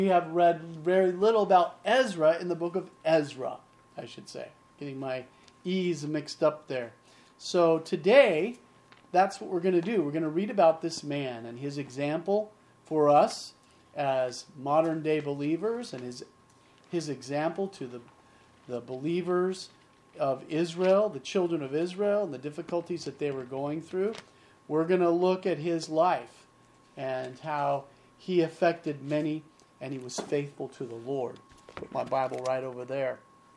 We have read very little about Ezra in the book of Ezra, I should say. Getting my E's mixed up there. So today, that's what we're going to do. We're going to read about this man and his example for us as modern day believers, and his example to the believers of Israel, the children of Israel, and the difficulties that they were going through. We're going to look at his life and how he affected many, and he was faithful to the Lord. Put my Bible right over there.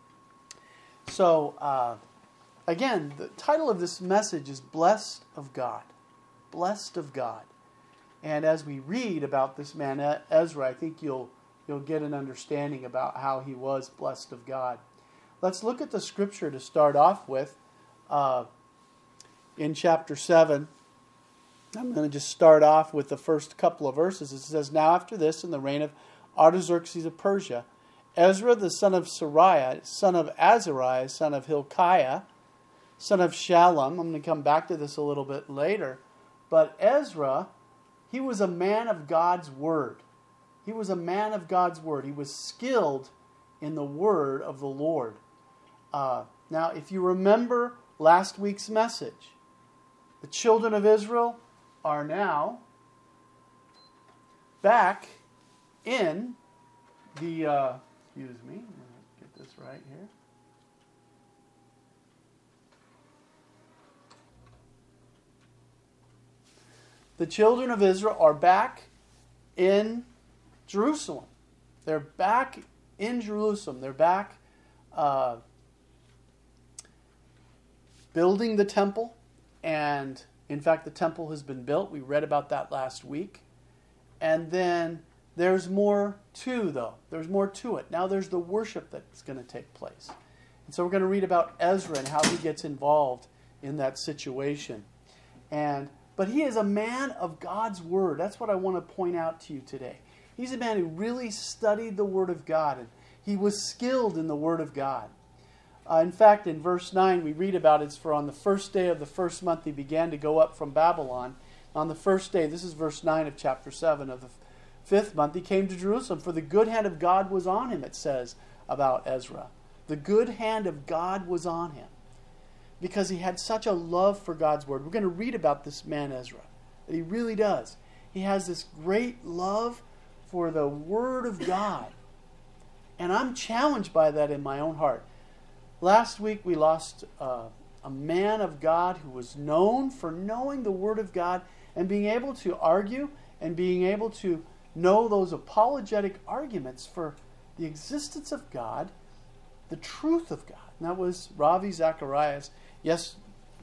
So, again, the title of this message is Blessed of God. Blessed of God. And as we read about this man Ezra, I think you'll get an understanding about how he was blessed of God. Let's look at the scripture to start off with in chapter 7. I'm going to just start off with the first couple of verses. It says, "Now after this, in the reign of Artaxerxes of Persia, Ezra the son of Sariah, son of Azariah, son of Hilkiah, son of Shallum." I'm going to come back to this a little bit later. But Ezra, he was a man of God's word. He was a man of God's word. He was skilled in the word of the Lord. Now, if you remember last week's message, the children of Israel are now back in the, excuse me, I'm going to get this right here. The children of Israel are back in Jerusalem. They're back in Jerusalem. They're back building the temple. And in fact, the temple has been built. We read about that last week. And then there's more too, though. There's more to it. Now there's the worship that's going to take place. And so we're going to read about Ezra and how he gets involved in that situation. But he is a man of God's word. That's what I want to point out to you today. He's a man who really studied the word of God, and he was skilled in the word of God. In fact, in verse 9, we read about it's for on the first day of the first month he began to go up from Babylon. On the first day, this is verse 9 of chapter 7 of the fifth month, he came to Jerusalem, for the good hand of God was on him, it says about Ezra. The good hand of God was on him because he had such a love for God's word. We're going to read about this man Ezra, that he really does. He has this great love for the word of God. And I'm challenged by that in my own heart. Last week we lost a man of God who was known for knowing the word of God and being able to argue and being able to know those apologetic arguments for the existence of God, the truth of God. And that was Ravi Zacharias. Yes,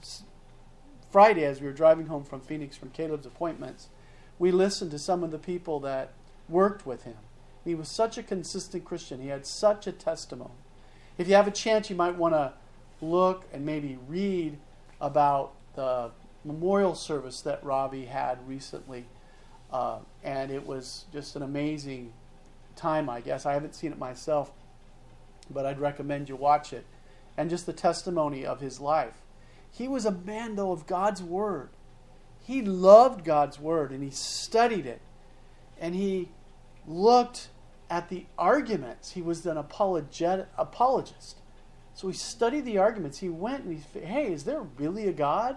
Friday as we were driving home from Phoenix from Caleb's appointments, we listened to some of the people that worked with him. He was such a consistent Christian. He had such a testimony. If you have a chance, you might want to look and maybe read about the memorial service that Ravi had recently. And it was just an amazing time, I guess. I haven't seen it myself, but I'd recommend you watch it. And just the testimony of his life. He was a man, though, of God's word. He loved God's word, and he studied it. And he looked at the arguments. He was an apologist. So he studied the arguments. He went and hey, is there really a God?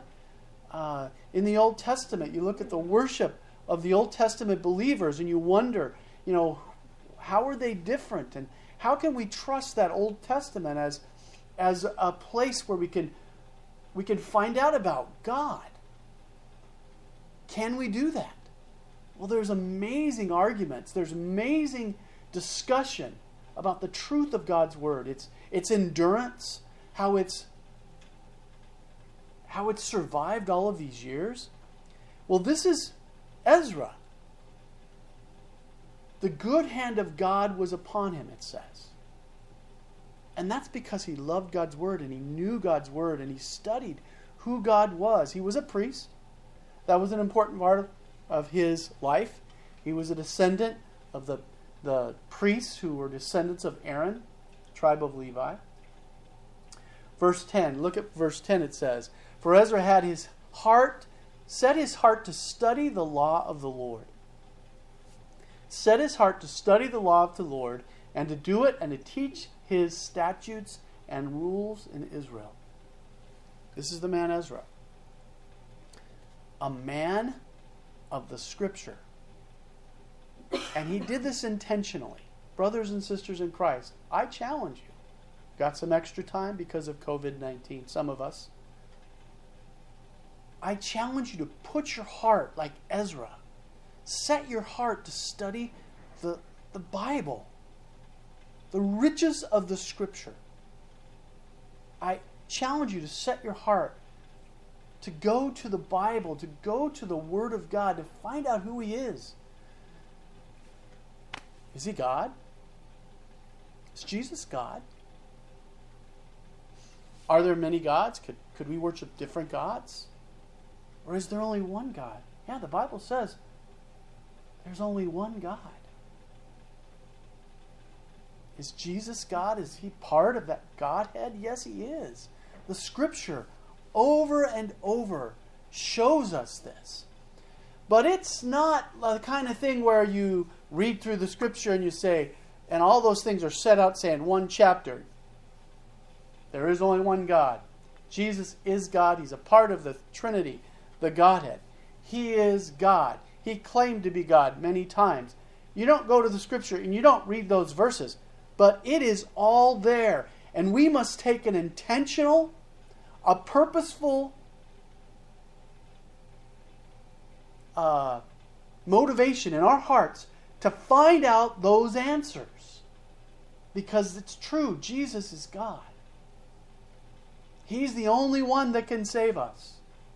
In the Old Testament, you look at the worship of the Old Testament believers and you wonder, how are they different? And how can we trust that Old Testament as a place where we can find out about God? Can we do that? Well, there's amazing arguments. There's amazing discussion about the truth of God's word. Its endurance, how it's survived all of these years. Well, this is Ezra. The good hand of God was upon him, it says. And that's because he loved God's word and he knew God's word and he studied who God was. He was a priest. That was an important part of his life. He was a descendant of the priests who were descendants of Aaron, tribe of Levi. Verse 10, look at verse 10, it says, "For Ezra had set his heart to study the law of the Lord." set his heart to study the law of the Lord, and to do it, and to teach his statutes and rules in Israel. This is the man Ezra. A man of the Scripture. And he did this intentionally. Brothers and sisters in Christ, I challenge you. Got some extra time because of COVID-19, some of us. I challenge you to put your heart, like Ezra, set your heart to study the Bible, the riches of the Scripture. I challenge you to set your heart to go to the Bible, to go to the Word of God, to find out who He is. Is He God? Is Jesus God? Are there many gods? Could we worship different gods? Or is there only one God? Yeah, the Bible says there's only one God. Is Jesus God? Is He part of that Godhead? Yes, He is. The Scripture over and over shows us this. But it's not the kind of thing where you read through the Scripture and you say, and all those things are set out saying one chapter. There is only one God. Jesus is God. He's a part of the Trinity, the Godhead. He is God. He claimed to be God many times. You don't go to the Scripture and you don't read those verses, but it is all there. And we must take an intentional, a purposeful motivation in our hearts to find out those answers. Because it's true, Jesus is God. He's the only one that can save us.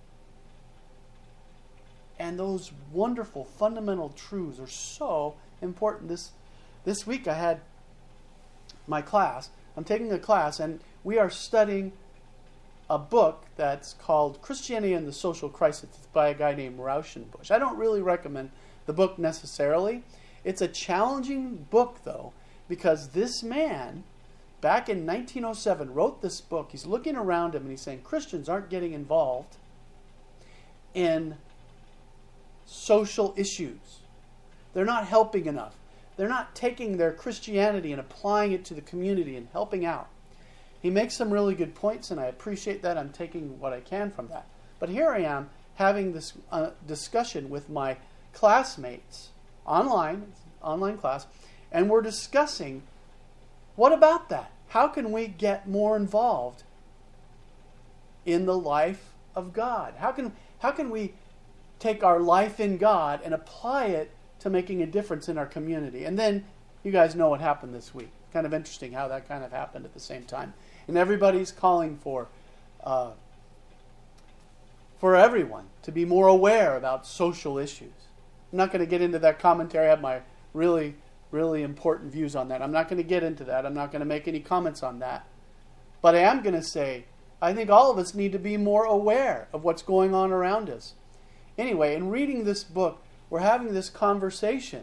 And those wonderful fundamental truths are so important. This week I had my class. I'm taking a class and we are studying a book that's called Christianity and the Social Crisis. It's by a guy named Rauschenbusch. I don't really recommend the book necessarily. It's a challenging book though, because this man, back in 1907, wrote this book. He's looking around him and he's saying Christians aren't getting involved in social issues. They're not helping enough. They're not taking their Christianity and applying it to the community and helping out. He makes some really good points, and I appreciate that. I'm taking what I can from that. But here I am having this discussion with my classmates online class, and we're discussing, what about that? How can we get more involved in the life of God? How can we take our life in God and apply it to making a difference in our community? And then you guys know what happened this week. Kind of interesting how that kind of happened at the same time. And everybody's calling for everyone to be more aware about social issues. I'm not going to get into that commentary. I have my really, really important views on that. I'm not going to get into that. I'm not going to make any comments on that. But I am going to say, I think all of us need to be more aware of what's going on around us. Anyway, in reading this book, we're having this conversation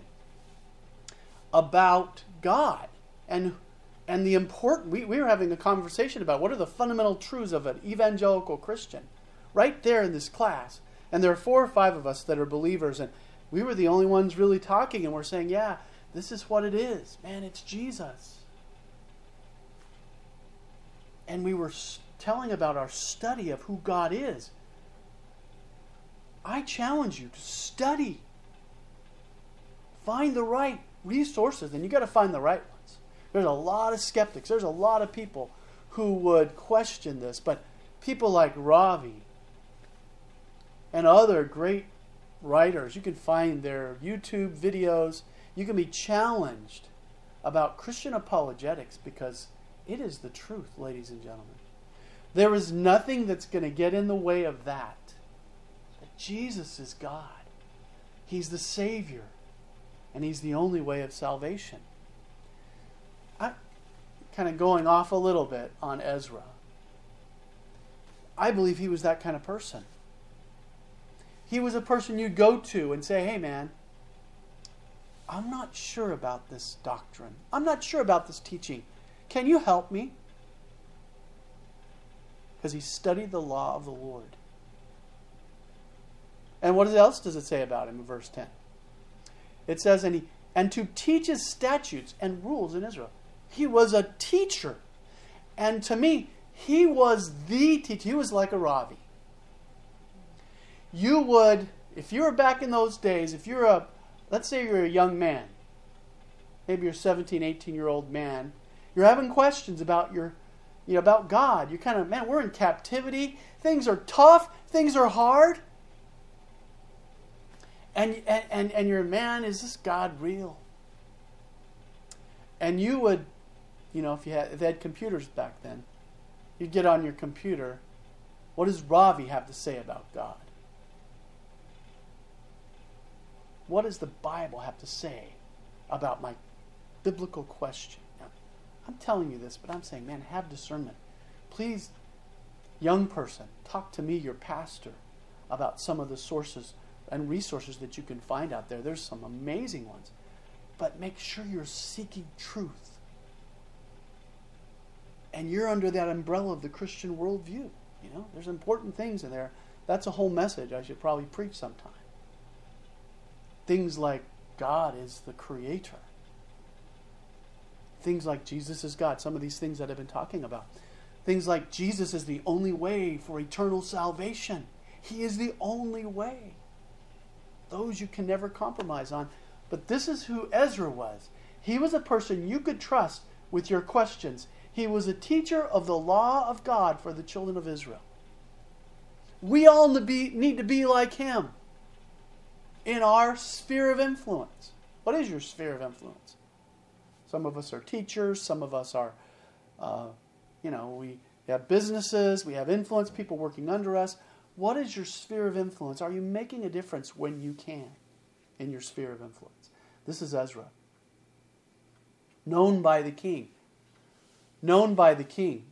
about God and the important. We were having a conversation about what are the fundamental truths of an evangelical Christian, right there in this class. And there are 4 or 5 of us that are believers, and we were the only ones really talking, and we're saying, yeah, this is what it is. Man, it's Jesus. And we were telling about our study of who God is. I challenge you to study. Find the right resources, and you got to find the right ones. There's a lot of skeptics. There's a lot of people who would question this, but people like Ravi and other great writers, you can find their YouTube videos. You can be challenged about Christian apologetics because it is the truth, ladies and gentlemen. There is nothing that's going to get in the way of that. That Jesus is God. He's the Savior. And He's the only way of salvation. I'm kind of going off a little bit on Ezra. I believe he was that kind of person. He was a person you'd go to and say, hey man, I'm not sure about this doctrine. I'm not sure about this teaching. Can you help me? Because he studied the law of the Lord. And what else does it say about him in verse 10? It says, and and to teach his statutes and rules in Israel. He was a teacher. And to me, he was the teacher. He was like a Ravi. You would, if you were back in those days, if you're let's say you're a young man, maybe you're a 17, 18-year-old man, you're having questions about about God. You're kind of, man, we're in captivity. Things are tough. Things are hard. And you're, man, is this God real? And you would, if they had computers back then, you'd get on your computer, what does Ravi have to say about God? What does the Bible have to say about my biblical question? Now, I'm telling you this, but I'm saying, man, have discernment. Please, young person, talk to me, your pastor, about some of the sources and resources that you can find out there. There's some amazing ones. But make sure you're seeking truth. And you're under that umbrella of the Christian worldview. There's important things in there. That's a whole message I should probably preach sometime. Things like God is the creator. Things like Jesus is God. Some of these things that I've been talking about. Things like Jesus is the only way for eternal salvation. He is the only way. Those you can never compromise on. But this is who Ezra was. He was a person you could trust with your questions. He was a teacher of the law of God for the children of Israel. We all need to be like him in our sphere of influence. What is your sphere of influence? Some of us are teachers. Some of us are, we have businesses. We have influence, people working under us. What is your sphere of influence? Are you making a difference when you can in your sphere of influence? This is Ezra. Known by the king. Known by the king.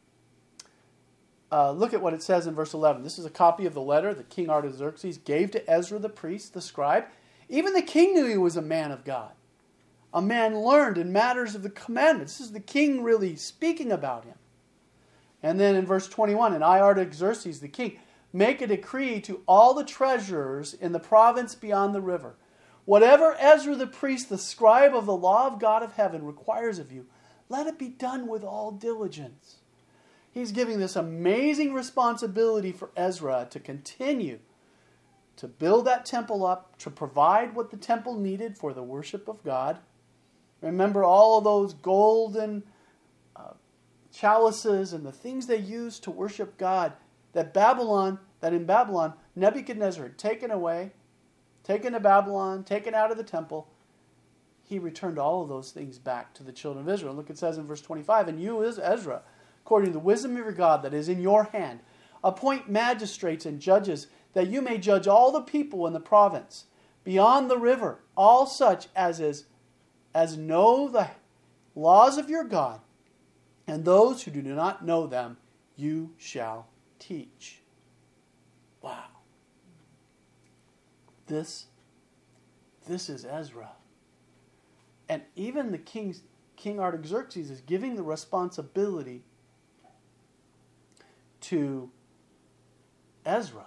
Look at what it says in verse 11. This is a copy of the letter that King Artaxerxes gave to Ezra the priest, the scribe. Even the king knew he was a man of God. A man learned in matters of the commandments. This is the king really speaking about him. And then in verse 21, and I, Artaxerxes the king, make a decree to all the treasurers in the province beyond the river. Whatever Ezra the priest, the scribe of the law of God of heaven, requires of you, let it be done with all diligence. He's giving this amazing responsibility for Ezra to continue to build that temple up, to provide what the temple needed for the worship of God. Remember all of those golden chalices and the things they used to worship God that in Babylon, Nebuchadnezzar had taken away, taken to Babylon, taken out of the temple. He returned all of those things back to the children of Israel. Look, it says in verse 25, and you, Ezra, according to the wisdom of your God that is in your hand, appoint magistrates and judges, that you may judge all the people in the province, beyond the river, all such as know the laws of your God, and those who do not know them, you shall teach. Wow. This is Ezra. And even the King Artaxerxes is giving the responsibility to Ezra.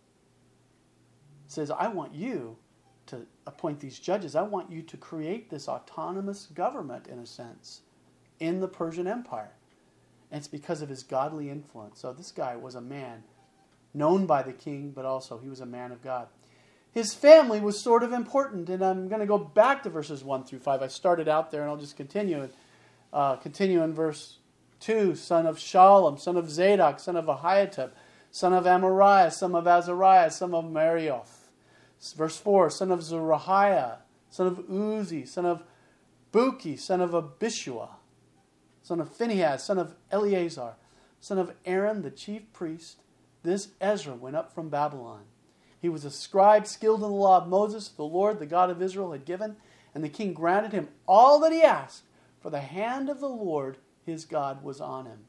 He says, I want you to appoint these judges. I want you to create this autonomous government, in a sense, in the Persian Empire. And it's because of his godly influence. So this guy was a man known by the king, but also he was a man of God. His family was sort of important, and I'm going to go back to verses 1 through 5. I started out there, and I'll just continue. Continue in verse 2, son of Shalom, son of Zadok, son of Ahitub, son of Amariah, son of Azariah, son of Marioth. Verse 4, son of Zerahiah, son of Uzi, son of Buki, son of Abishua, son of Phinehas, son of Eleazar, son of Aaron, the chief priest. This Ezra went up from Babylon. He was a scribe skilled in the law of Moses, the Lord, the God of Israel, had given, and the king granted him all that he asked, for the hand of the Lord, his God, was on him.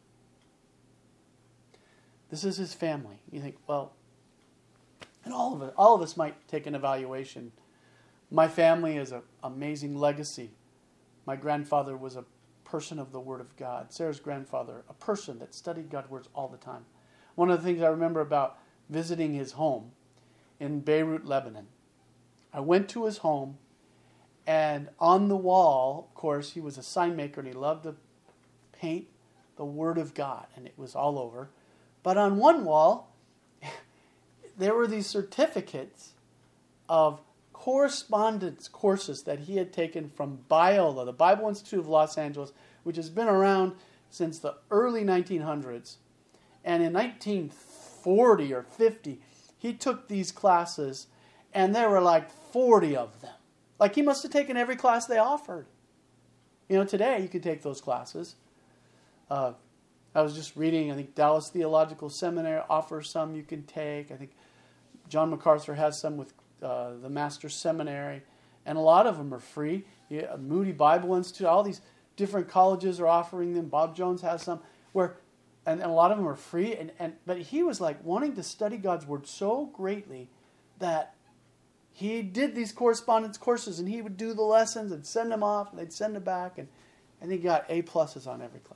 This is his family. You think, well, and all of us might take an evaluation. My family is an amazing legacy. My grandfather was a person of the Word of God. Sarah's grandfather, a person that studied God's words all the time. One of the things I remember about visiting his home in Beirut, Lebanon, I went to his home, And on the wall, of course, he was a sign maker and he loved to paint the Word of God, and it was all over. But on one wall, there were these certificates of correspondence courses that he had taken from Biola, the Bible Institute of Los Angeles, which has been around since the early 1900s. And in 1940 or 50, he took these classes, and there were like 40 of them. Like, he must have taken every class they offered. You know, today you can take those classes. I was just reading, I think Dallas Theological Seminary offers some you can take. I think John MacArthur has some with the Master's Seminary. And a lot of them are free. Moody Bible Institute, all these different colleges are offering them. Bob Jones has some. And a lot of them are free. But he was like wanting to study God's Word so greatly that he did these correspondence courses, and he would do the lessons and send them off, and they'd send them back, and he got A+ on every class.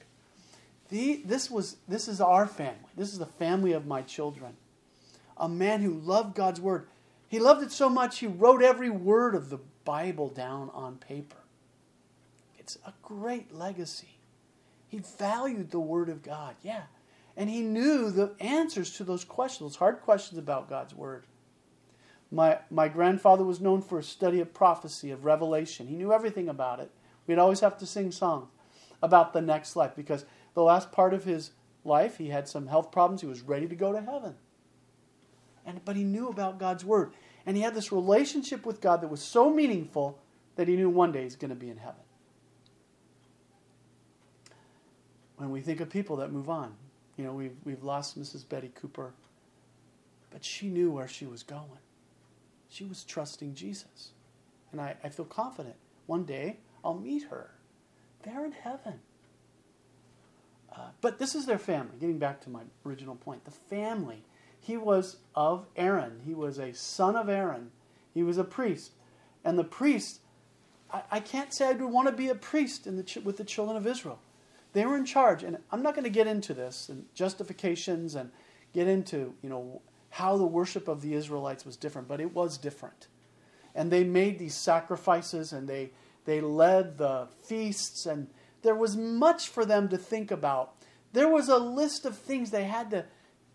This is our family. This is the family of my children. A man who loved God's Word. He loved it so much he wrote every word of the Bible down on paper. It's a great legacy. He valued the Word of God, yeah. And he knew the answers to those questions, those hard questions about God's Word. My grandfather was known for a study of prophecy, of Revelation. He knew everything about it. We'd always have to sing songs about the next life, because the last part of his life, he had some health problems. He was ready to go to heaven. But he knew about God's Word. And he had this relationship with God that was so meaningful that he knew one day he's going to be in heaven. When we think of people that move on, you know, we've lost Mrs. Betty Cooper, but she knew where she was going. She was trusting Jesus. And I feel confident one day I'll meet her there in heaven. But this is their family. Getting back to my original point. The family. He was of Aaron. He was a son of Aaron. He was a priest. And the priest, I can't say I would want to be a priest with the children of Israel. They were in charge. And I'm not going to get into this and justifications and get into, how the worship of the Israelites was different. But it was different. And they made these sacrifices, and they led the feasts, and there was much for them to think about. There was a list of things they had to,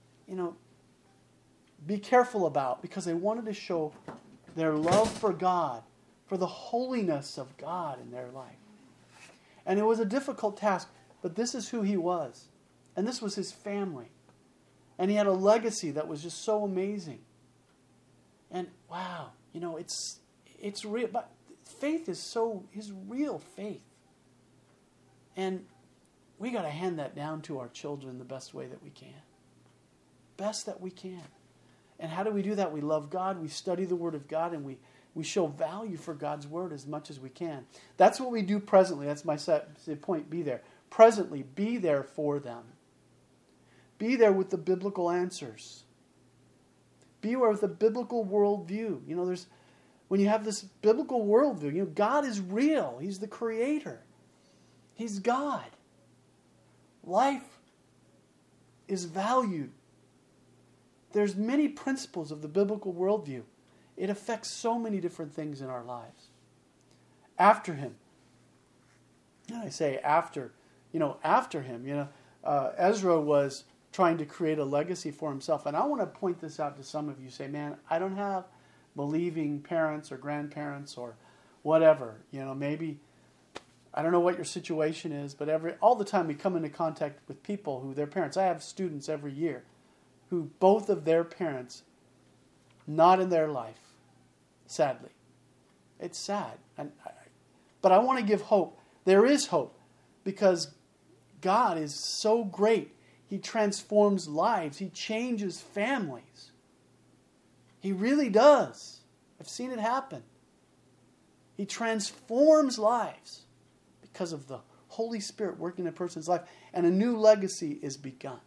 be careful about, because they wanted to show their love for God, for the holiness of God in their life. And it was a difficult task, but this is who he was. And this was his family. And he had a legacy that was just so amazing. And wow, it's real. But faith is real faith. And we got to hand that down to our children the best way that we can. Best that we can. And how do we do that? We love God, we study the Word of God, and we show value for God's Word as much as we can. That's what we do presently. That's my point. Be there. Presently, be there for them. Be there with the biblical answers. Be there with a biblical worldview. When you have this biblical worldview, God is real. He's the Creator. He's God. Life is valued. There's many principles of the biblical worldview. It affects so many different things in our lives. After him, and I say after him, Ezra was trying to create a legacy for himself. And I want to point this out to some of you. Say, man, I don't have believing parents or grandparents or whatever. Maybe, I don't know what your situation is, but all the time we come into contact with people who their parents, I have students every year who both of their parents, not in their life, sadly. It's sad. But I want to give hope. There is hope, because God is so great. He transforms lives. He changes families. He really does. I've seen it happen. He transforms lives because of the Holy Spirit working in a person's life, and a new legacy is begun.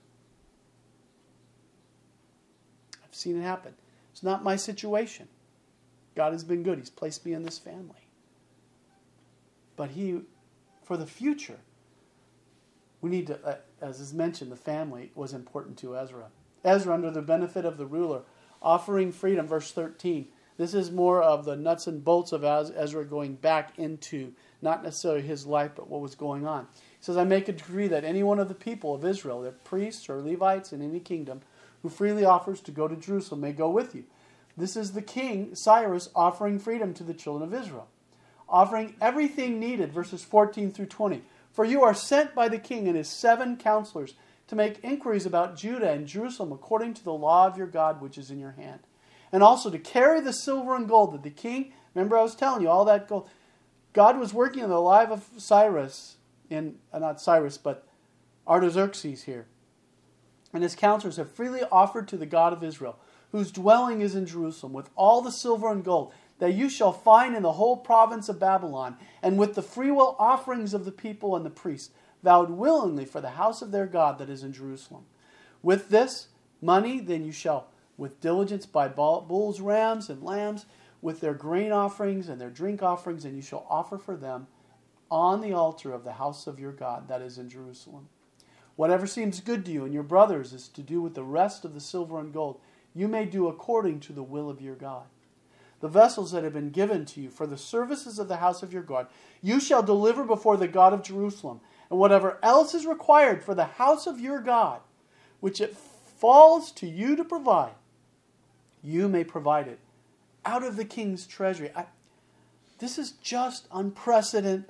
I've seen it happen. It's not my situation. God has been good. He's placed me in this family. But for the future, we need to, as is mentioned, the family was important to Ezra. Ezra, under the benefit of the ruler, offering freedom, verse 13. This is more of the nuts and bolts of Ezra going back into not necessarily his life, but what was going on. He says, I make a decree that any one of the people of Israel, the priests or Levites in any kingdom, who freely offers to go to Jerusalem may go with you. This is the king, Cyrus, offering freedom to the children of Israel, offering everything needed, verses 14 through 20. For you are sent by the king and his 7 counselors to make inquiries about Judah and Jerusalem according to the law of your God which is in your hand. And also to carry the silver and gold that the king, remember I was telling you, all that gold. God was working in the life of Cyrus, not Cyrus, but Artaxerxes here. And his counselors have freely offered to the God of Israel, whose dwelling is in Jerusalem, with all the silver and gold that you shall find in the whole province of Babylon, and with the freewill offerings of the people and the priests, vowed willingly for the house of their God that is in Jerusalem. With this money, then you shall with diligence buy bulls, rams, and lambs, with their grain offerings and their drink offerings, and you shall offer for them on the altar of the house of your God that is in Jerusalem. Whatever seems good to you and your brothers is to do with the rest of the silver and gold, you may do according to the will of your God. The vessels that have been given to you for the services of the house of your God, you shall deliver before the God of Jerusalem, and whatever else is required for the house of your God, which it falls to you to provide, you may provide it out of the king's treasury. This is just unprecedented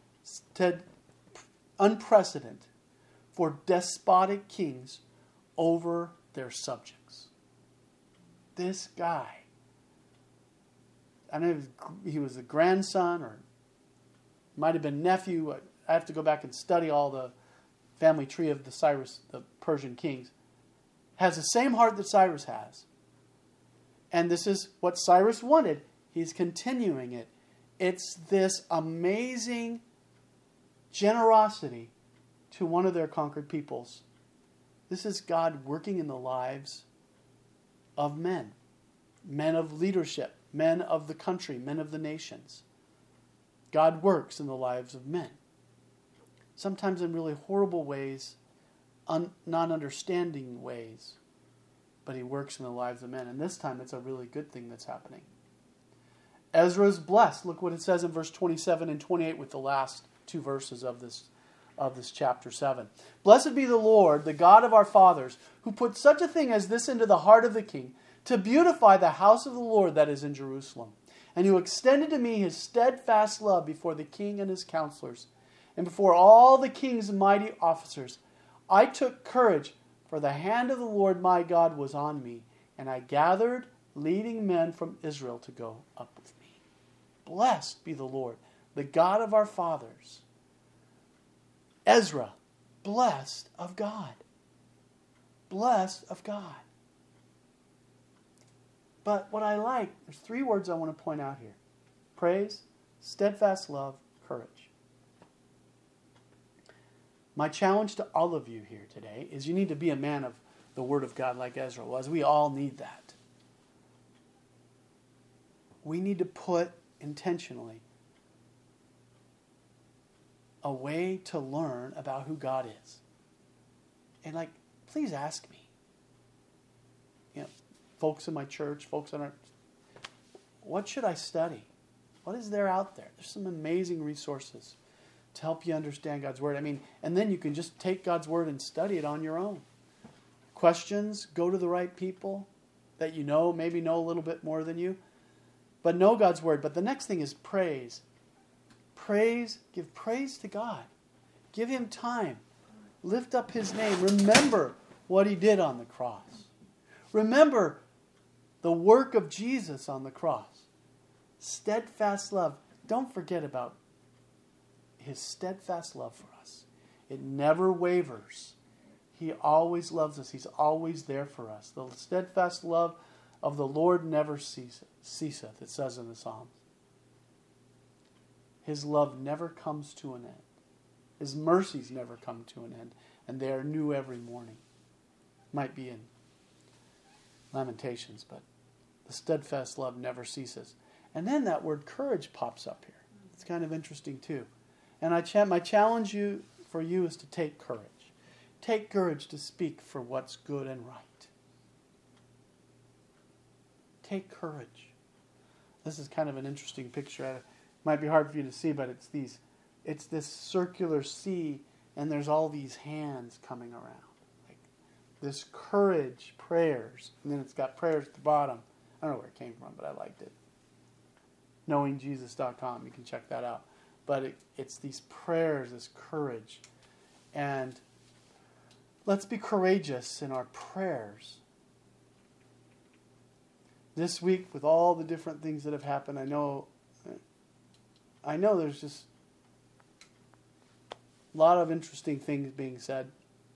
for despotic kings over their subjects. This guy, I don't know if he was the grandson or might have been nephew. I have to go back and study all the family tree of the Persian kings. Has the same heart that Cyrus has. And this is what Cyrus wanted. He's continuing it. It's this amazing generosity to one of their conquered peoples. This is God working in the lives of men. Men of leadership. Men of the country. Men of the nations. God works in the lives of men. Sometimes in really horrible ways, non-understanding ways. But he works in the lives of men. And this time it's a really good thing that's happening. Ezra is blessed. Look what it says in verse 27 and 28 with the last 2 verses of this chapter 7. Blessed be the Lord, the God of our fathers, who put such a thing as this into the heart of the king, to beautify the house of the Lord that is in Jerusalem, and who extended to me his steadfast love before the king and his counselors, and before all the king's mighty officers. I took courage, for the hand of the Lord my God was on me, and I gathered leading men from Israel to go up with me. Blessed be the Lord, the God of our fathers. Ezra, blessed of God. Blessed of God. But what I like, there's 3 words I want to point out here. Praise, steadfast love, courage. My challenge to all of you here today is you need to be a man of the Word of God like Ezra was. We all need that. We need to put intentionally a way to learn about who God is. And please ask me. Folks in my church, folks in our... What should I study? What is there out there? There's some amazing resources to help you understand God's Word. And then you can just take God's Word and study it on your own. Questions, go to the right people that maybe know a little bit more than you. But know God's Word. But the next thing is praise. Praise, give praise to God. Give Him time. Lift up His name. Remember what He did on the cross. Remember the work of Jesus on the cross. Steadfast love. Don't forget about His steadfast love for us. It never wavers. He always loves us. He's always there for us. The steadfast love of the Lord never ceaseth, it says in the Psalms. His love never comes to an end. His mercies never come to an end. And they are new every morning. Might be in Lamentations, but the steadfast love never ceases. And then that word courage pops up here. It's kind of interesting too. And my challenge for you is to take courage. Take courage to speak for what's good and right. Take courage. this is kind of an interesting picture. It might be hard for you to see, but it's this circular sea, and there's all these hands coming around. Like this courage prayers, and then it's got prayers at the bottom. I don't know where it came from, but I liked it. KnowingJesus.com, you can check that out. But it's these prayers, this courage. And let's be courageous in our prayers. This week, with all the different things that have happened, I know there's just a lot of interesting things being said.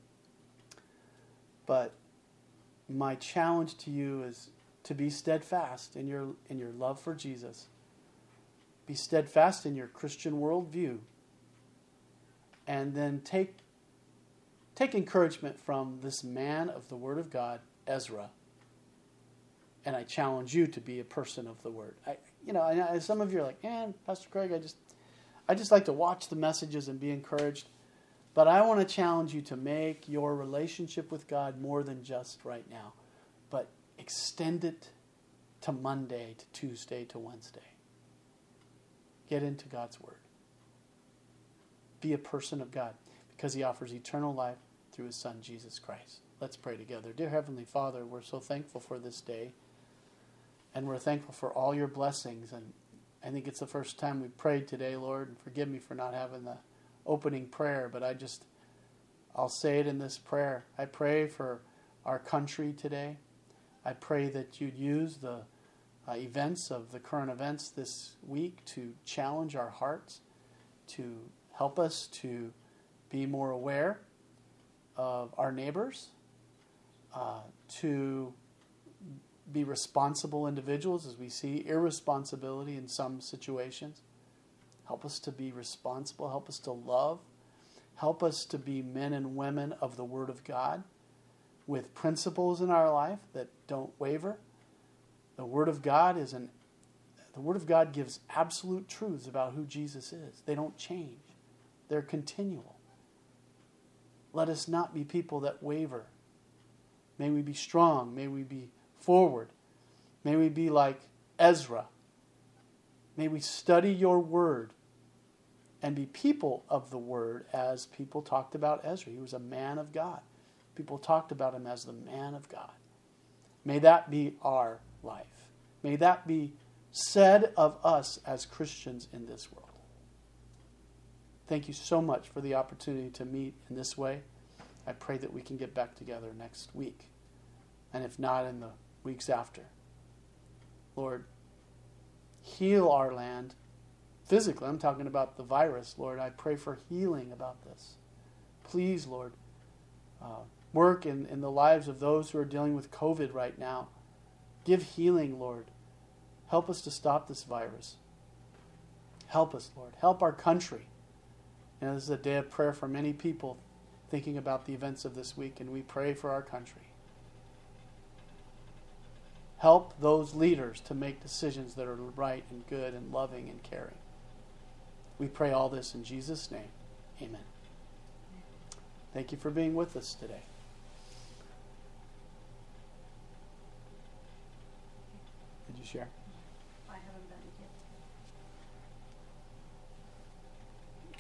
But my challenge to you is to be steadfast in your love for Jesus. Be steadfast in your Christian worldview. And then take encouragement from this man of the Word of God, Ezra. And I challenge you to be a person of the Word. Some of you are like, Pastor Craig, I just like to watch the messages and be encouraged. But I want to challenge you to make your relationship with God more than just right now. But extend it to Monday, to Tuesday, to Wednesday. Get into God's Word. Be a person of God, because He offers eternal life through His Son, Jesus Christ. Let's pray together. Dear Heavenly Father, we're so thankful for this day. And we're thankful for all your blessings. And I think it's the first time we've prayed today, Lord. And forgive me for not having the opening prayer. But I'll say it in this prayer. I pray for our country today. I pray that you'd use the events of the current events this week to challenge our hearts, to help us to be more aware of our neighbors, to be responsible individuals as we see irresponsibility in some situations. Help us to be responsible. Help us to love. Help us to be men and women of the Word of God with principles in our life that don't waver. The Word of God gives absolute truths about who Jesus is. They don't change. They're continual. Let us not be people that waver. May we be strong. May we be forward. May we be like Ezra. May we study your Word and be people of the Word, as people talked about Ezra. He was a man of God. People talked about him as the man of God. May that be our life. May that be said of us as Christians in this world. Thank you so much for the opportunity to meet in this way. I pray that we can get back together next week, and if not, in the weeks after. Lord, heal our land physically. I'm talking about the virus, Lord. I pray for healing about this. Please, Lord, work in the lives of those who are dealing with COVID right now. Give healing, Lord. Help us to stop this virus. Help us, Lord. Help our country. This is a day of prayer for many people thinking about the events of this week, and we pray for our country. Help those leaders to make decisions that are right and good and loving and caring. We pray all this in Jesus' name. Amen. Thank you for being with us today. Did you share?